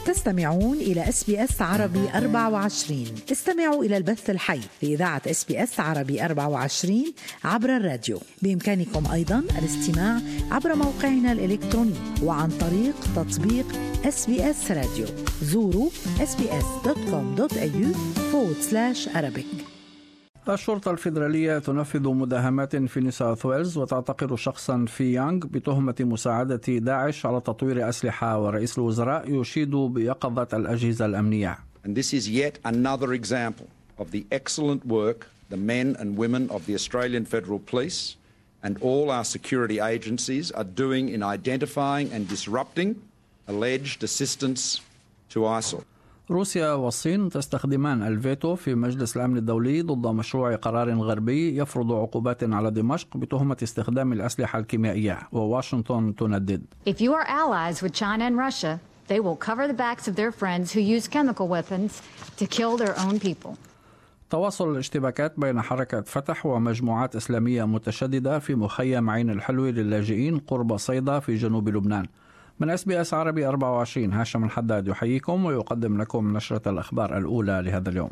تستمعون إلى SBS عربي 24. استمعوا إلى البث الحي لإذاعة SBS عربي 24 عبر الراديو. بإمكانكم أيضا الاستماع عبر موقعنا الإلكتروني وعن طريق تطبيق SBS راديو. زوروا sbs.com.au/Arabic. الشرطة الفيدرالية تنفذ مداهمات في نيو ساوث ويلز وتعتقل شخصا في يانغ بتهمة مساعدة داعش على تطوير أسلحة، ورئيس الوزراء يشيد بيقظة الأجهزة الأمنية. And this is yet another example of the excellent work the men and women of the Australian Federal Police and all our security agencies are doing in identifying and disrupting alleged assistance to ISIL. روسيا والصين تستخدمان الفيتو في مجلس الأمن الدولي ضد مشروع قرار غربي يفرض عقوبات على دمشق بتهمة استخدام الأسلحة الكيميائية، وواشنطن تندد. If you are allies with China and Russia, they will cover the backs of their friends who use chemical weapons to kill their own people. تواصل الاشتباكات بين حركة فتح ومجموعات إسلامية متشددة في مخيم عين الحلو للاجئين قرب صيدا في جنوب لبنان. من SBS عربي 24 هاشم الحداد يحييكم ويقدم لكم نشرة الأخبار الأولى لهذا اليوم.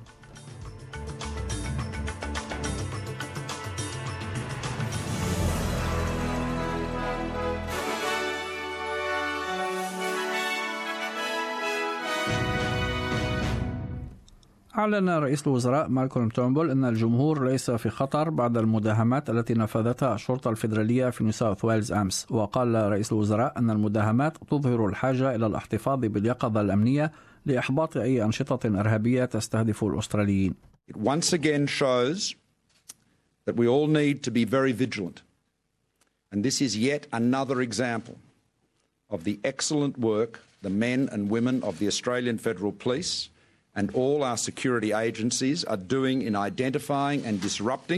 أعلن رئيس الوزراء مالكولم تورنبول أن الجمهور ليس في خطر بعد المداهمات التي نفذتها الشرطة الفيدرالية في نيو ساوث ويلز أمس. وقال رئيس الوزراء أن المداهمات تظهر الحاجة إلى الاحتفاظ باليقظة الأمنية لإحباط أي أنشطة إرهابية تستهدف الأستراليين. It once again shows that we all need to be very vigilant. And this is yet another example of the excellent work the men and women of the Australian Federal Police and all our security agencies are doing in identifying and disrupting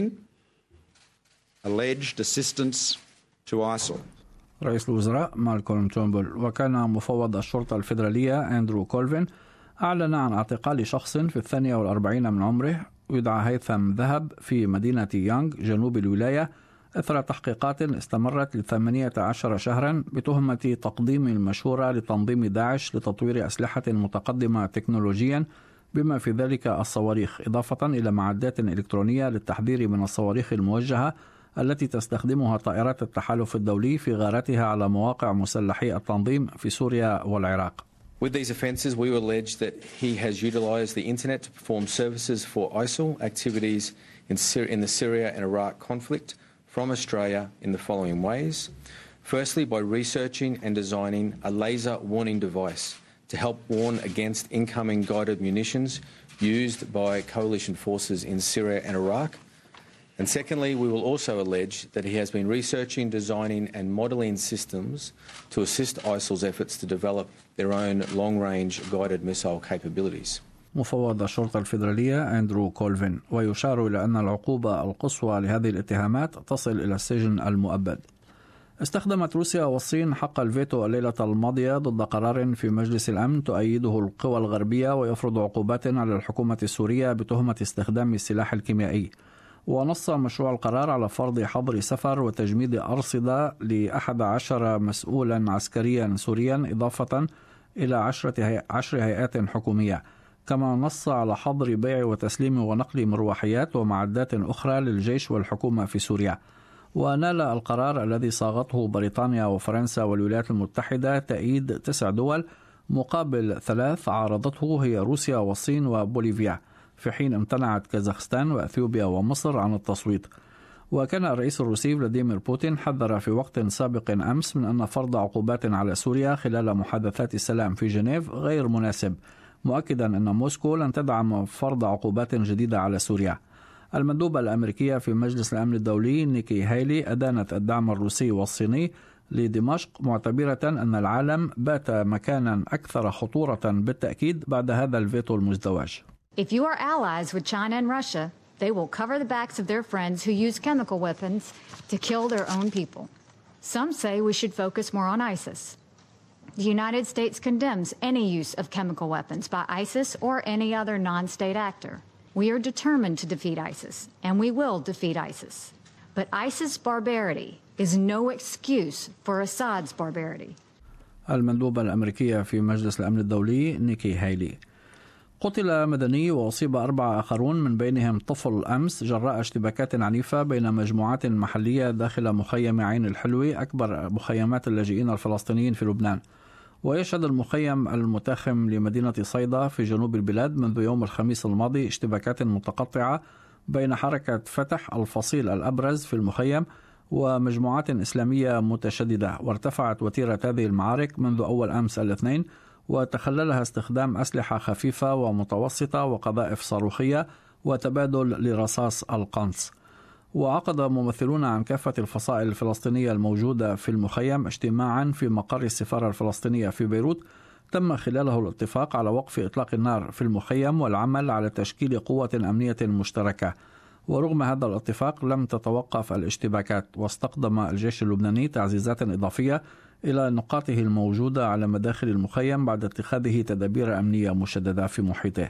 alleged assistance to ISIL. رئيس الوزراء مالكولم تورنبول. وكان مفوض الشرطة الفيدرالية أندرو كولفين أعلن عن اعتقال شخص في 42 من عمره يدعى هيثم ذهب في مدينة يانغ جنوب الولاية أثر تحقيقات استمرت ل18 شهرا بتهمة تقديم المشورة لتنظيم داعش لتطوير أسلحة متقدمة تكنولوجيا بما في ذلك الصواريخ، إضافة إلى معدات إلكترونية للتحذير من الصواريخ الموجهة التي تستخدمها طائرات التحالف الدولي في غاراتها على مواقع مسلحي التنظيم في سوريا والعراق. With these offences, we allege that he has utilised the internet to perform services for ISIL activities in the Syria and Iraq conflict from Australia in the following ways. Firstly, by researching and designing a laser warning device to help warn against incoming guided munitions used by coalition forces in Syria and Iraq. And secondly, we will also allege that he has been researching, designing and modelling systems to assist ISIL's efforts to develop their own long-range guided missile capabilities. مفوض الشرطة الفيدرالية أندرو كولفين. ويشار إلى أن العقوبة القصوى لهذه الاتهامات تصل إلى السجن المؤبد. استخدمت روسيا والصين حق الفيتو الليلة الماضية ضد قرار في مجلس الأمن تؤيده القوى الغربية ويفرض عقوبات على الحكومة السورية بتهمة استخدام السلاح الكيميائي. ونص مشروع القرار على فرض حظر سفر وتجميد أرصدة ل11 مسؤولا عسكريا سوريا إضافة إلى 10 هيئات حكومية. كما نص على حظر بيع وتسليم ونقل مروحيات ومعدات أخرى للجيش والحكومة في سوريا. ونال القرار الذي صاغته بريطانيا وفرنسا والولايات المتحدة تأييد 9 دول مقابل 3 عارضته هي روسيا والصين وبوليفيا، في حين امتنعت كازاخستان وأثيوبيا ومصر عن التصويت. وكان الرئيس الروسي فلاديمير بوتين حذر في وقت سابق أمس من أن فرض عقوبات على سوريا خلال محادثات السلام في جنيف غير مناسب، مؤكدا أن موسكو لن تدعم فرض عقوبات جديدة على سوريا. المندوبة الأمريكية في مجلس الأمن الدولي نيكي هايلي أدانت الدعم الروسي والصيني لدمشق، معتبرة أن العالم بات مكانا أكثر خطورة بالتأكيد بعد هذا الفيتو المزدوج. If you are allies with China and Russia, they will cover the backs of their friends who use chemical weapons to kill their own people. Some say we should focus more on ISIS. The United States condemns any use of chemical weapons by ISIS or any other non-state actor. We are determined to defeat ISIS, and we will defeat ISIS. But ISIS barbarity is no excuse for Assad's barbarity. المندوبة الأمريكية في مجلس الأمن الدولي نيكي هايلي. قتل مدني وأصيب 4 آخرون من بينهم طفل أمس جراء اشتباكات عنيفة بين مجموعات محلية داخل مخيم عين الحلوة أكبر مخيمات اللاجئين الفلسطينيين في لبنان. ويشهد المخيم المتاخم لمدينة صيدا في جنوب البلاد منذ يوم الخميس الماضي اشتباكات متقطعة بين حركة فتح الفصيل الأبرز في المخيم ومجموعات إسلامية متشددة، وارتفعت وتيرة هذه المعارك منذ أول أمس الاثنين، وتخللها استخدام أسلحة خفيفة ومتوسطة وقذائف صاروخية وتبادل لرصاص القنص. وعقد ممثلون عن كافة الفصائل الفلسطينية الموجودة في المخيم اجتماعا في مقر السفارة الفلسطينية في بيروت تم خلاله الاتفاق على وقف إطلاق النار في المخيم والعمل على تشكيل قوة أمنية مشتركة. ورغم هذا الاتفاق لم تتوقف الاشتباكات، واستقدم الجيش اللبناني تعزيزات إضافية إلى نقاطه الموجودة على مداخل المخيم بعد اتخاذه تدابير أمنية مشددة في محيطه.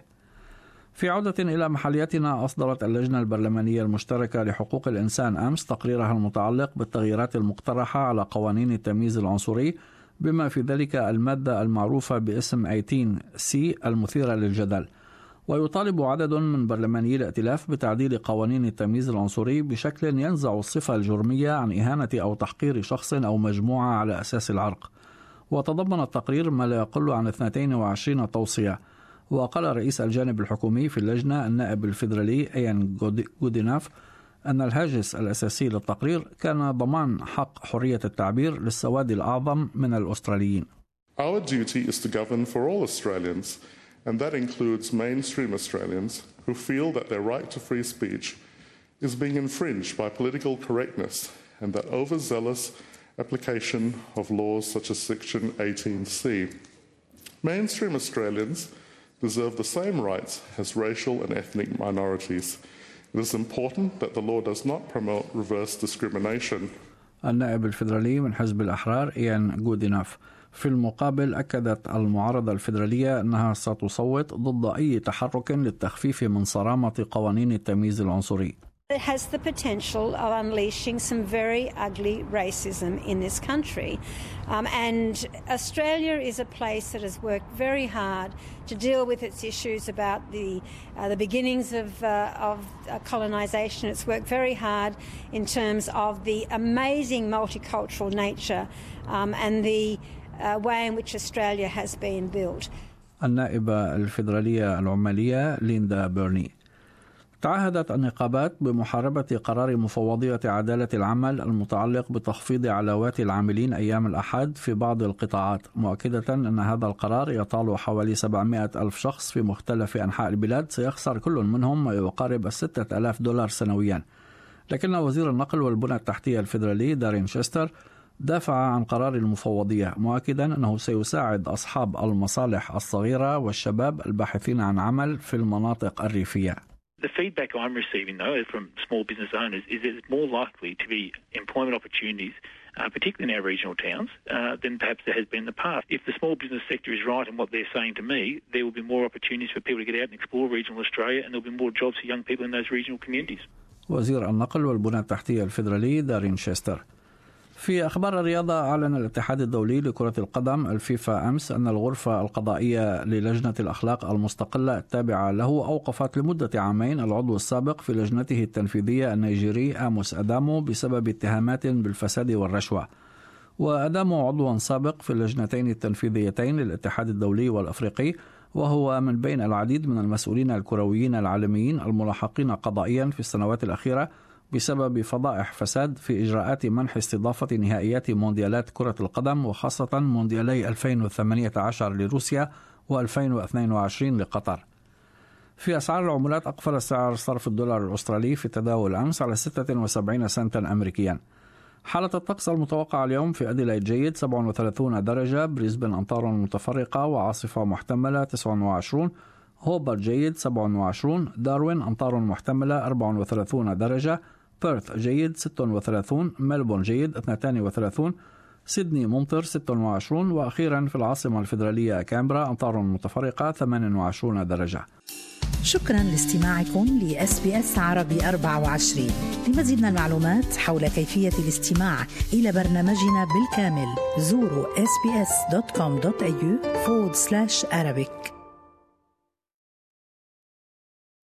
في عودة إلى محليتنا، أصدرت اللجنة البرلمانية المشتركة لحقوق الإنسان أمس تقريرها المتعلق بالتغييرات المقترحة على قوانين التمييز العنصري، بما في ذلك المادة المعروفة باسم 18C المثيرة للجدل. ويطالب عدد من برلمانيي الائتلاف بتعديل قوانين التمييز العنصري بشكل ينزع الصفة الجرمية عن إهانة أو تحقير شخص أو مجموعة على أساس العرق. وتضمن التقرير ما لا يقل عن 22 توصية. وقال رئيس الجانب الحكومي في اللجنة النائب الفيدرالي إيان غوديناف أن الهاجس الأساسي للتقرير كان ضمان حق حرية التعبير للسواد الأعظم من الأستراليين. Our duty is to govern for all Australians, and that includes mainstream Australians who feel that their right to free speech is being infringed by political correctness and that overzealous application of laws such as Section 18C. Mainstream Australians deserve the same rights as racial and ethnic minorities. It is important that the law does not promote reverse discrimination. النائب الفيدرالي من حزب الأحرار إيان غوديناف. في المقابل أكدت المعارضة الفيدرالية أنها ستصوت ضد أي تحرك للتخفيف من صرامة قوانين التمييز العنصري. It has the potential of unleashing some very ugly racism in this country. And Australia is a place that has worked very hard to deal with its issues about the beginnings of colonisation. It's worked very hard in terms of the amazing multicultural nature and the way in which Australia has been built. النائبة الفيدرالية العمالية ليندا بيرني. تعهدت النقابات بمحاربة قرار مفوضية عدالة العمل المتعلق بتخفيض علاوات العاملين أيام الأحد في بعض القطاعات، مؤكدة أن هذا القرار يطال حوالي 700,000 شخص في مختلف أنحاء البلاد، سيخسر كل منهم ما يقارب $6,000 سنويا. لكن وزير النقل والبنى التحتية الفيدرالي دارين شيستر دافع عن قرار المفوضية، مؤكدا أنه سيساعد أصحاب المصالح الصغيرة والشباب الباحثين عن عمل في المناطق الريفية. The feedback I'm receiving, though, from small business owners is that it's more likely to be employment opportunities, particularly in our regional towns, than perhaps there has been in the past. If the small business sector is right in what they're saying to me, there will be more opportunities for people to get out and explore regional Australia, and there will be more jobs for young people in those regional communities. وزير النقل والبنى التحتية الفيدرالي دارين شيستر. في أخبار الرياضة، أعلن الاتحاد الدولي لكرة القدم الفيفا أمس أن الغرفة القضائية للجنة الأخلاق المستقلة التابعة له أوقفت لمدة عامين العضو السابق في لجنته التنفيذية النيجيري آموس أدامو بسبب اتهامات بالفساد والرشوة. وأدامو عضو سابق في اللجنتين التنفيذيتين للاتحاد الدولي والأفريقي، وهو من بين العديد من المسؤولين الكرويين العالميين الملاحقين قضائيا في السنوات الأخيرة بسبب فضائح فساد في إجراءات منح استضافة نهائيات مونديالات كرة القدم، وخاصة مونديالي 2018 لروسيا و2022 لقطر. في أسعار العملات، أقفل سعر صرف الدولار الأسترالي في التداول أمس على 76 سنتا أمريكيا. حالة الطقس المتوقعة اليوم: في أديلايد جيد 37 درجة، بريسبن أمطار متفرقة وعاصفة محتملة 29، هوبر جيد 27، داروين أمطار محتملة 34 درجة، بيرث جيد 36، ملبورن جيد 32، سيدني ممطر 26، وأخيرا في العاصمة الفيدرالية كامبرا أمطار متفرقة 28 درجة. شكرا لاستماعكم لSBS عربي 24. لمزيد من المعلومات حول كيفية الاستماع إلى برنامجنا بالكامل زوروا sbs.com.au/Arabic.